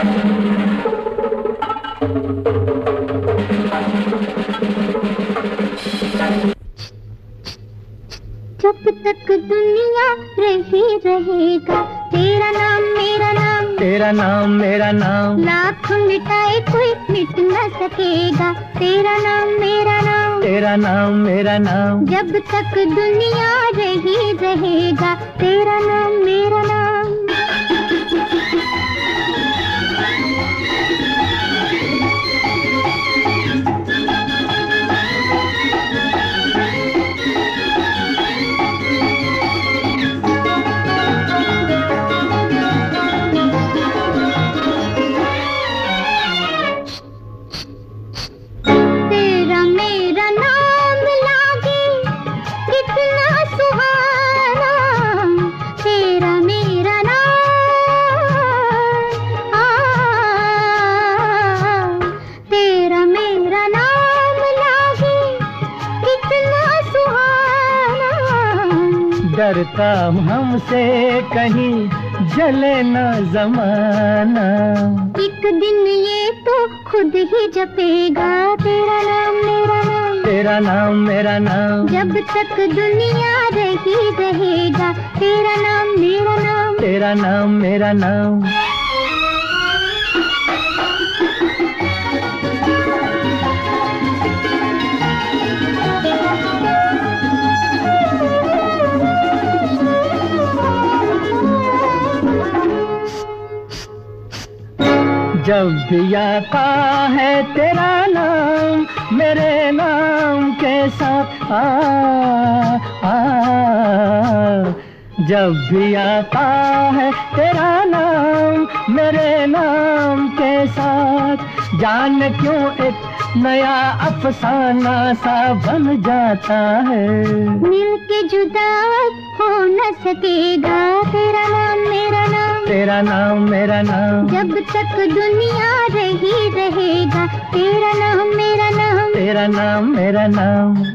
जब तक दुनिया रही रहेगा, तेरा नाम मेरा नाम, तेरा नाम मेरा नाम, लाख मिटाए कोई मिट न सकेगा, तेरा नाम मेरा नाम, तेरा नाम मेरा नाम। जब तक दुनिया रही रहेगा, तेरा नाम मेरा नाम। डरता हमसे कहीं जले न जमाना, एक दिन ये तो खुद ही जपेगा, तेरा नाम मेरा नाम, तेरा नाम मेरा नाम। जब तक दुनिया रही रहेगा, तेरा नाम मेरा नाम, तेरा नाम मेरा नाम। जब भी आता है तेरा नाम, मेरे नाम के साथ जब भी आता है तेरा नाम, मेरे नाम के साथ, जान क्यों एक नया अफसाना सा बन जाता है। मिल के जुदा हो न सकेगा, तेरा नाम मेरा नाम, तेरा नाम मेरा नाम। जब तक दुनिया रही रहेगा, तेरा नाम मेरा नाम, तेरा नाम मेरा नाम।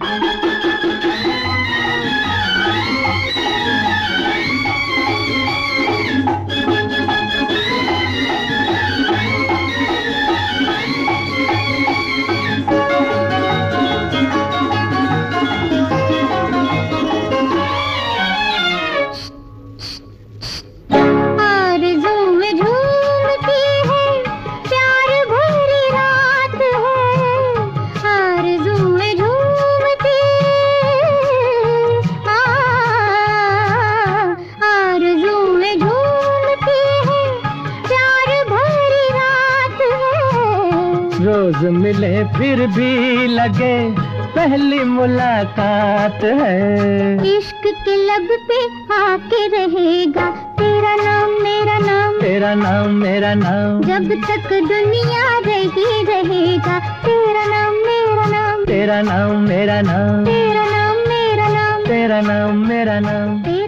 रोज मिले फिर भी लगे पहली मुलाकात है, इश्क के लब पे आके रहेगा, तेरा नाम मेरा नाम, तेरा नाम मेरा नाम। जब तक दुनिया रही रहेगा, तेरा नाम मेरा नाम, तेरा नाम मेरा नाम, तेरा नाम मेरा नाम, तेरा नाम मेरा नाम।